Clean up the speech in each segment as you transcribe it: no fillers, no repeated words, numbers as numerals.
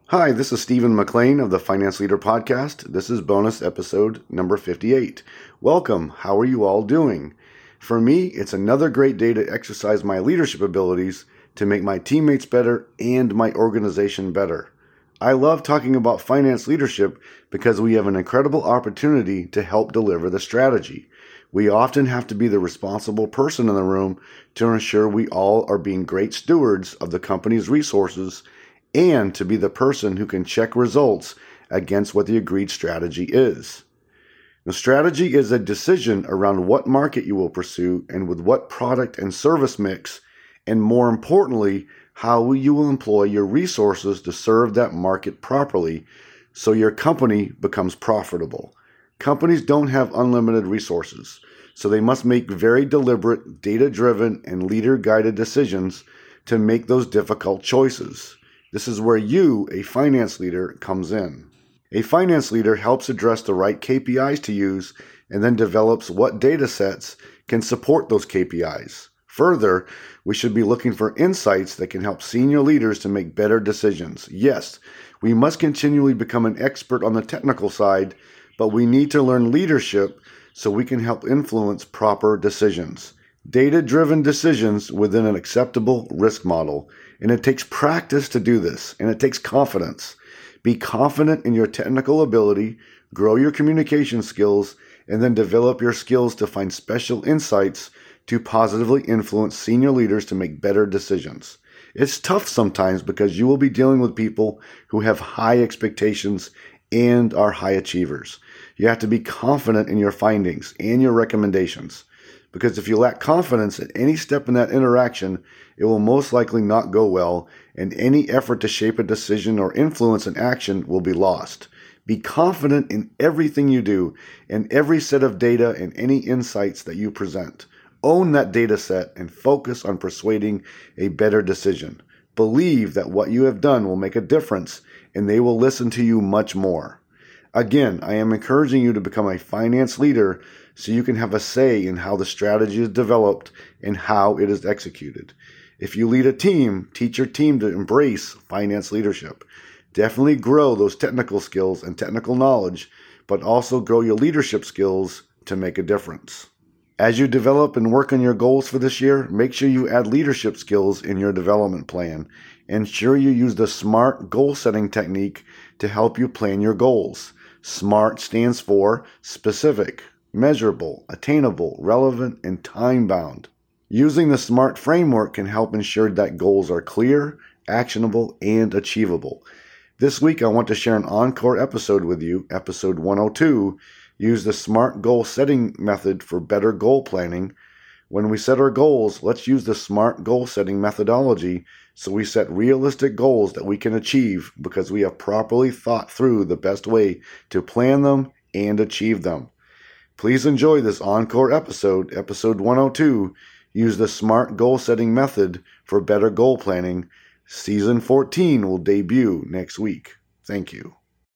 Hi, this is Stephen McLean of the Finance Leader Podcast. This is bonus episode number 58. Welcome. How are you all doing? For me, it's another great day to exercise my leadership abilities to make my teammates better and my organization better. I love talking about finance leadership because we have an incredible opportunity to help deliver the strategy. We often have to be the responsible person in the room to ensure we all are being great stewards of the company's resources and to be the person who can check results against what the agreed strategy is. The strategy is a decision around what market you will pursue and with what product and service mix, and more importantly, how you will employ your resources to serve that market properly so your company becomes profitable. Companies don't have unlimited resources, so they must make very deliberate, data-driven, and leader-guided decisions to make those difficult choices. This is where you, a finance leader, comes in. A finance leader helps address the right KPIs to use and then develops what data sets can support those KPIs. Further, we should be looking for insights that can help senior leaders to make better decisions. Yes, we must continually become an expert on the technical side, but we need to learn leadership so we can help influence proper decisions. Data-driven decisions within an acceptable risk model. And it takes practice to do this, and it takes confidence. Be confident in your technical ability, grow your communication skills, and then develop your skills to find special insights to positively influence senior leaders to make better decisions. It's tough sometimes because you will be dealing with people who have high expectations and are high achievers. You have to be confident in your findings and your recommendations. Because if you lack confidence at any step in that interaction, it will most likely not go well, and any effort to shape a decision or influence an action will be lost. Be confident in everything you do, and every set of data and any insights that you present. Own that data set and focus on persuading a better decision. Believe that what you have done will make a difference, and they will listen to you much more. Again, I am encouraging you to become a finance leader so you can have a say in how the strategy is developed and how it is executed. If you lead a team, teach your team to embrace finance leadership. Definitely grow those technical skills and technical knowledge, but also grow your leadership skills to make a difference. As you develop and work on your goals for this year, make sure you add leadership skills in your development plan. Ensure you use the SMART goal setting technique to help you plan your goals. SMART stands for specific, measurable, attainable, relevant, and time-bound. Using the SMART framework can help ensure that goals are clear, actionable, and achievable. This week, I want to share an encore episode with you, episode 102, Use the SMART goal setting method for better goal planning. When we set our goals, let's use the SMART goal setting methodology so we set realistic goals that we can achieve because we have properly thought through the best way to plan them and achieve them. Please enjoy this encore episode, episode 102, Use the SMART goal setting method for better goal planning. Season 14 will debut next week. Thank you.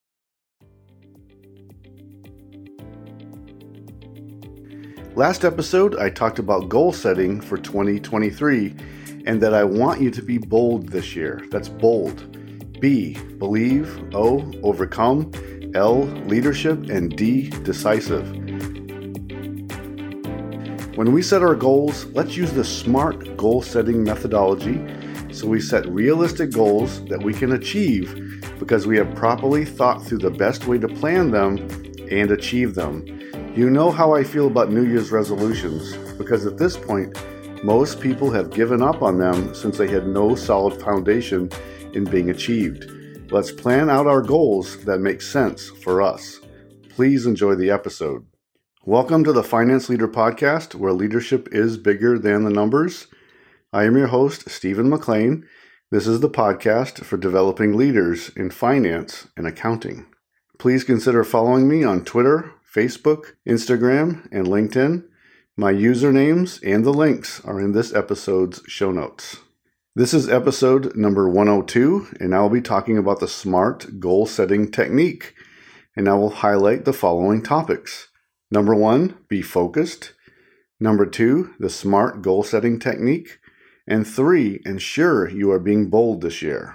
Last episode, I talked about goal setting for 2023 and that I want you to be bold this year. That's bold. B, believe. O, overcome. L, leadership. And D, decisive. When we set our goals, let's use the SMART goal setting methodology so we set realistic goals that we can achieve because we have properly thought through the best way to plan them and achieve them. You know how I feel about New Year's resolutions because at this point, most people have given up on them since they had no solid foundation in being achieved. Let's plan out our goals that make sense for us. Please enjoy the episode. Welcome to the Finance Leader Podcast, where leadership is bigger than the numbers. I am your host, Stephen McLean. This is the podcast for developing leaders in finance and accounting. Please consider following me on Twitter, Facebook, Instagram, and LinkedIn. My usernames and the links are in this episode's show notes. This is episode number 102, and I will be talking about the SMART goal setting technique, and I will highlight the following topics. Number 1, be focused. Number 2, the SMART goal setting technique. And 3, ensure you are being bold this year.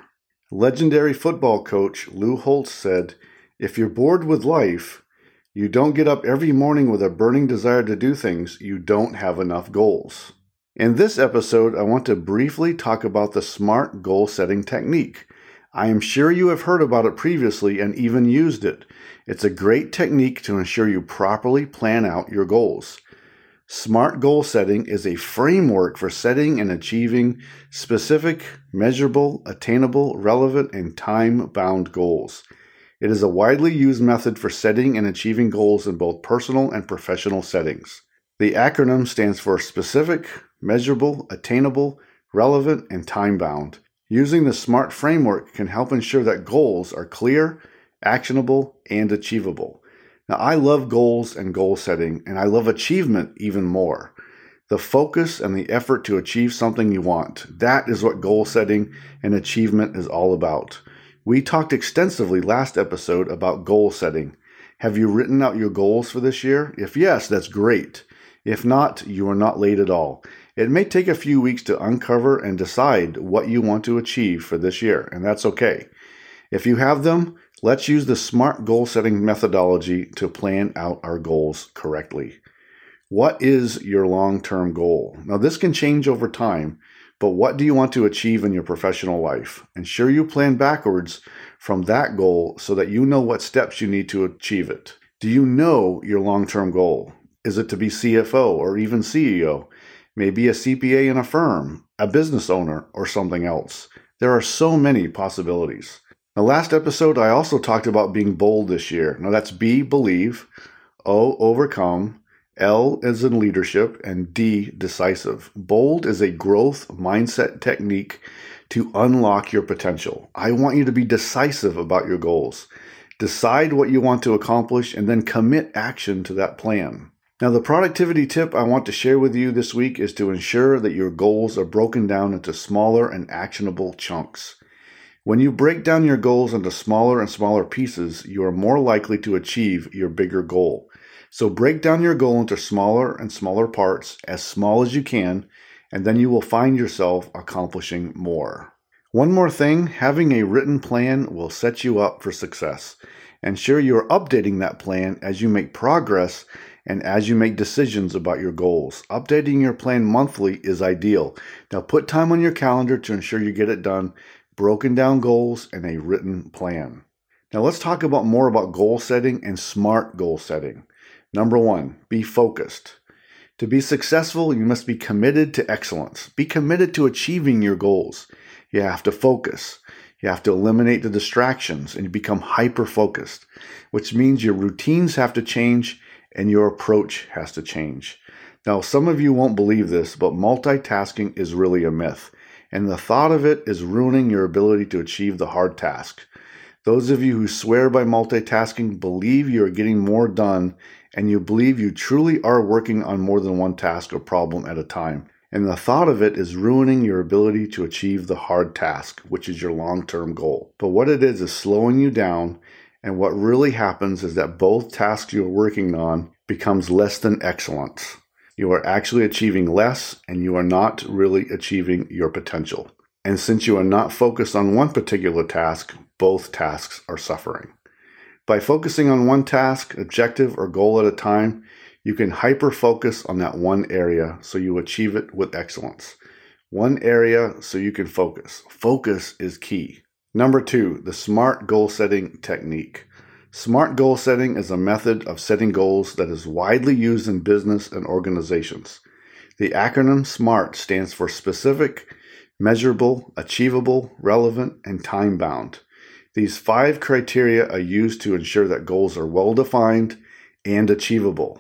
Legendary football coach Lou Holtz said, "If you're bored with life, you don't get up every morning with a burning desire to do things, you don't have enough goals." In this episode, I want to briefly talk about the SMART goal setting technique. I am sure you have heard about it previously and even used it. It's a great technique to ensure you properly plan out your goals. SMART goal setting is a framework for setting and achieving specific, measurable, attainable, relevant, and time-bound goals. It is a widely used method for setting and achieving goals in both personal and professional settings. The acronym stands for specific, measurable, attainable, relevant, and time-bound. Using the SMART framework can help ensure that goals are clear, actionable, and achievable. Now, I love goals and goal setting, and I love achievement even more. The focus and the effort to achieve something you want, that is what goal setting and achievement is all about. We talked extensively last episode about goal setting. Have you written out your goals for this year? If yes, that's great. If not, you are not late at all. It may take a few weeks to uncover and decide what you want to achieve for this year, and that's okay. If you have them, let's use the SMART goal setting methodology to plan out our goals correctly. What is your long-term goal? Now, this can change over time, but what do you want to achieve in your professional life? Ensure you plan backwards from that goal so that you know what steps you need to achieve it. Do you know your long-term goal? Is it to be CFO or even CEO? Maybe a CPA in a firm, a business owner, or something else. There are so many possibilities. The last episode, I also talked about being bold this year. Now that's B, believe, O, overcome, L is in leadership, and D, decisive. Bold is a growth mindset technique to unlock your potential. I want you to be decisive about your goals. Decide what you want to accomplish and then commit action to that plan. Now, the productivity tip I want to share with you this week is to ensure that your goals are broken down into smaller and actionable chunks. When you break down your goals into smaller and smaller pieces, you are more likely to achieve your bigger goal. So break down your goal into smaller and smaller parts, as small as you can, and then you will find yourself accomplishing more. One more thing, having a written plan will set you up for success. Ensure you are updating that plan as you make progress and as you make decisions about your goals. Updating your plan monthly is ideal. Now put time on your calendar to ensure you get it done. Broken down goals and a written plan. Now let's talk more about goal setting and SMART goal setting. Number 1, be focused. To be successful, you must be committed to excellence. Be committed to achieving your goals. You have to focus. You have to eliminate the distractions and you become hyper-focused, which means your routines have to change and your approach has to change. Now, some of you won't believe this, but multitasking is really a myth, and the thought of it is ruining your ability to achieve the hard task. Those of you who swear by multitasking believe you are getting more done, and you believe you truly are working on more than one task or problem at a time. And the thought of it is ruining your ability to achieve the hard task, which is your long-term goal. But what it is slowing you down, and what really happens is that both tasks you're working on becomes less than excellence. You are actually achieving less, and you are not really achieving your potential. And since you are not focused on one particular task, both tasks are suffering. By focusing on one task, objective, or goal at a time, you can hyper-focus on that one area so you achieve it with excellence. One area so you can focus. Focus is key. Number 2, the SMART goal setting technique. SMART goal setting is a method of setting goals that is widely used in business and organizations. The acronym SMART stands for specific, measurable, achievable, relevant, and time-bound. These 5 criteria are used to ensure that goals are well-defined and achievable.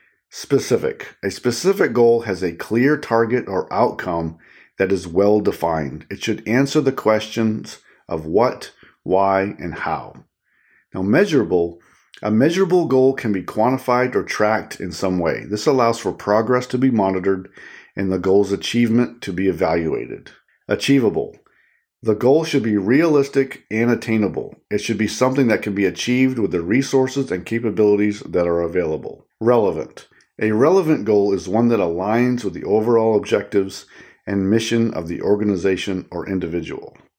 Specific. A specific goal has a clear target or outcome that is well-defined. It should answer the questions of what, why, and how. Now, measurable. A measurable goal can be quantified or tracked in some way. This allows for progress to be monitored and the goal's achievement to be evaluated. Achievable. The goal should be realistic and attainable. It should be something that can be achieved with the resources and capabilities that are available. Relevant. A relevant goal is one that aligns with the overall objectives and mission of the organization or individual.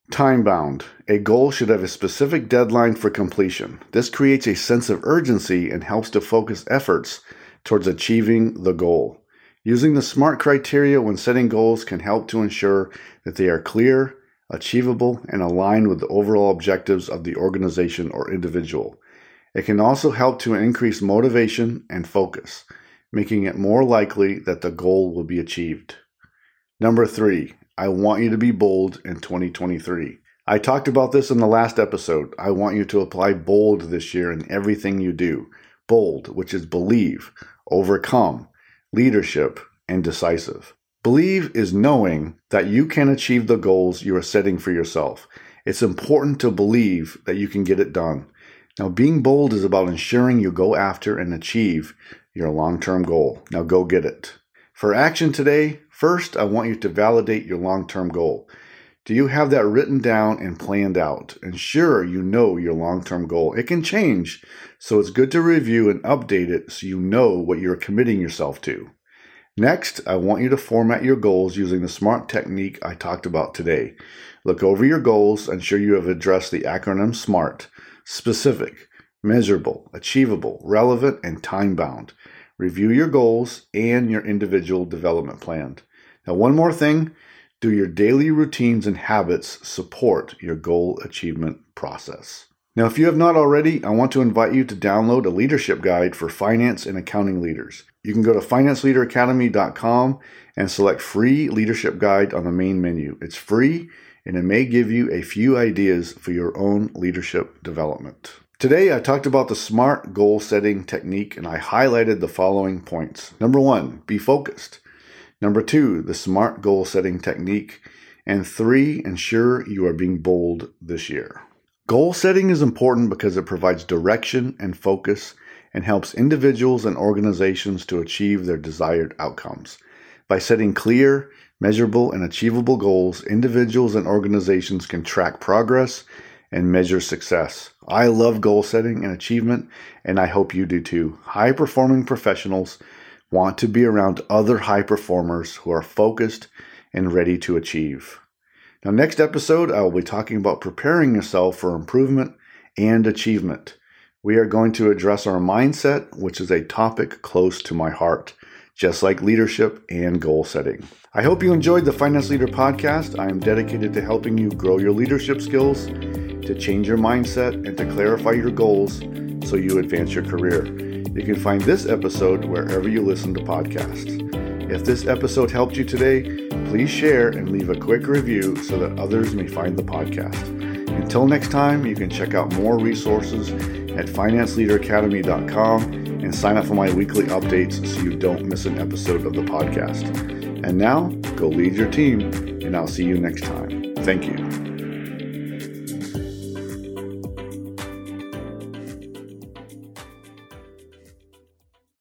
Time-bound. A goal should have a specific deadline for completion. This creates a sense of urgency and helps to focus efforts towards achieving the goal. Using the SMART criteria when setting goals can help to ensure that they are clear, achievable, and aligned with the overall objectives of the organization or individual. It can also help to increase motivation and focus, making it more likely that the goal will be achieved. Number 3, I want you to be bold in 2023. I talked about this in the last episode. I want you to apply bold this year in everything you do. Bold, which is believe, overcome, leadership, and decisive. Believe is knowing that you can achieve the goals you are setting for yourself. It's important to believe that you can get it done. Now, being bold is about ensuring you go after and achieve your long-term goal. Now, go get it. For action today, first, I want you to validate your long-term goal. Do you have that written down and planned out? Ensure you know your long-term goal. It can change, so it's good to review and update it so you know what you're committing yourself to. Next, I want you to format your goals using the SMART technique I talked about today. Look over your goals, ensure you have addressed the acronym SMART: specific, measurable, achievable, relevant, and time-bound. Review your goals and your individual development plan. Now, one more thing. Do your daily routines and habits support your goal achievement process? Now, if you have not already, I want to invite you to download a leadership guide for finance and accounting leaders. You can go to financeleaderacademy.com and select free leadership guide on the main menu. It's free and it may give you a few ideas for your own leadership development. Today, I talked about the SMART goal setting technique and I highlighted the following points. Number 1, be focused. Number 2, the SMART goal setting technique. And 3, ensure you are being bold this year. Goal setting is important because it provides direction and focus and helps individuals and organizations to achieve their desired outcomes. By setting clear, measurable, and achievable goals, individuals and organizations can track progress and measure success. I love goal setting and achievement, and I hope you do too. High-performing professionals want to be around other high performers who are focused and ready to achieve. Now, next episode, I will be talking about preparing yourself for improvement and achievement. We are going to address our mindset, which is a topic close to my heart, just like leadership and goal setting. I hope you enjoyed the Finance Leader Podcast. I am dedicated to helping you grow your leadership skills, to change your mindset, and to clarify your goals so you advance your career. You can find this episode wherever you listen to podcasts. If this episode helped you today, please share and leave a quick review so that others may find the podcast. Until next time, you can check out more resources at financeleaderacademy.com and sign up for my weekly updates so you don't miss an episode of the podcast. And now, go lead your team, and I'll see you next time. Thank you.